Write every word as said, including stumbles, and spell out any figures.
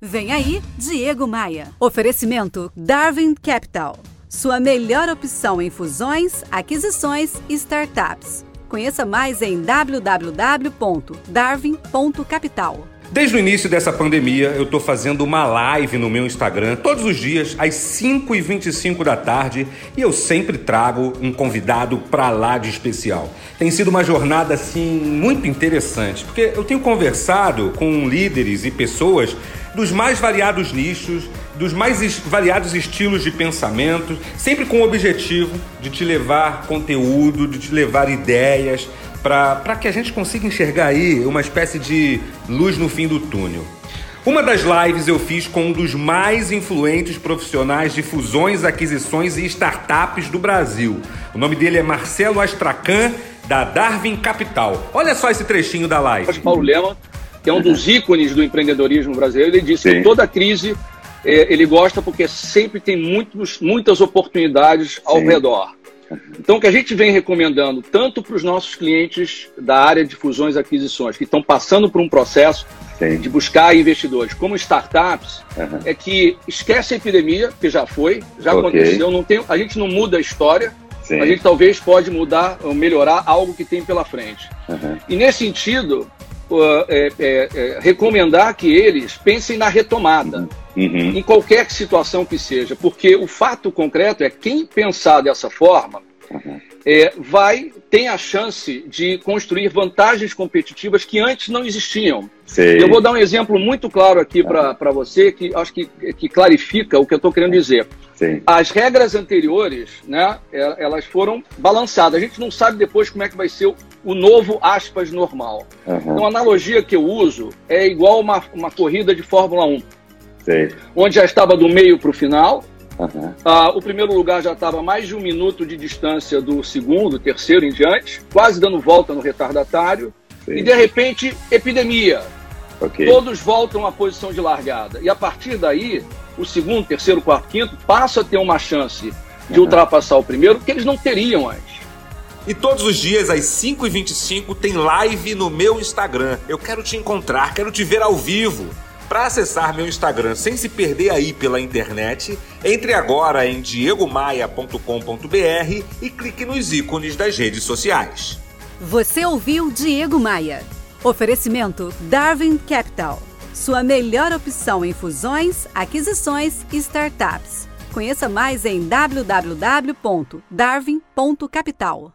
Vem aí, Diego Maia. Oferecimento Darwin Capital. Sua melhor opção em fusões, aquisições e startups. Conheça mais em w w w ponto darwin ponto capital. Desde o início dessa pandemia, eu estou fazendo uma live no meu Instagram todos os dias, às cinco e vinte e cinco da tarde, e eu sempre trago um convidado pra lá de especial. Tem sido uma jornada, assim, muito interessante, porque eu tenho conversado com líderes e pessoas dos mais variados nichos, dos mais es- variados estilos de pensamento, sempre com o objetivo de te levar conteúdo, de te levar ideias, para que a gente consiga enxergar aí uma espécie de luz no fim do túnel. Uma das lives eu fiz com um dos mais influentes profissionais de fusões, aquisições e startups do Brasil. O nome dele é Marcelo Astracan, da Darwin Capital. Olha só esse trechinho da live. Paulo Lemann, que é um dos ícones do empreendedorismo brasileiro, ele disse Sim. que toda crise é, ele gosta porque sempre tem muitos, muitas oportunidades ao Sim. redor. Então, o que a gente vem recomendando, tanto para os nossos clientes da área de fusões e aquisições, que estão passando por um processo Sim. de buscar investidores, como startups, uhum. é que esquece a epidemia, que já foi, já okay. aconteceu, não tem, a gente não muda a história, Sim. a gente talvez pode mudar ou melhorar algo que tem pela frente. Uhum. E, nesse sentido, uh, é, é, é, recomendar que eles pensem na retomada. Uhum. Uhum. Em qualquer situação que seja, porque o fato concreto é quem pensar dessa forma uhum. é, vai tem a chance de construir vantagens competitivas que antes não existiam. Sei. Eu vou dar um exemplo muito claro aqui uhum. para você, que acho que, que clarifica o que eu estou querendo dizer. Sim. As regras anteriores, né, elas foram balançadas. A gente não sabe depois como é que vai ser o, o novo, aspas, normal. Uhum. Então, a analogia que eu uso é igual uma, uma corrida de Fórmula um. Sei. Onde já estava do meio para o final. Uhum. Ah, o primeiro lugar já estava a mais de um minuto de distância do segundo, terceiro em diante, quase dando volta no retardatário. Sei. E, de repente, epidemia. Okay. Todos voltam à posição de largada. E, a partir daí, o segundo, terceiro, quarto, quinto passam a ter uma chance de uhum. ultrapassar o primeiro, que eles não teriam antes. E todos os dias, às cinco e vinte e cinco, tem live no meu Instagram. Eu quero te encontrar, quero te ver ao vivo. Para acessar meu Instagram sem se perder aí pela internet, entre agora em diego maia ponto com ponto b r e clique nos ícones das redes sociais. Você ouviu Diego Maia. Oferecimento Darwin Capital. Sua melhor opção em fusões, aquisições e startups. Conheça mais em w w w ponto darwin ponto capital.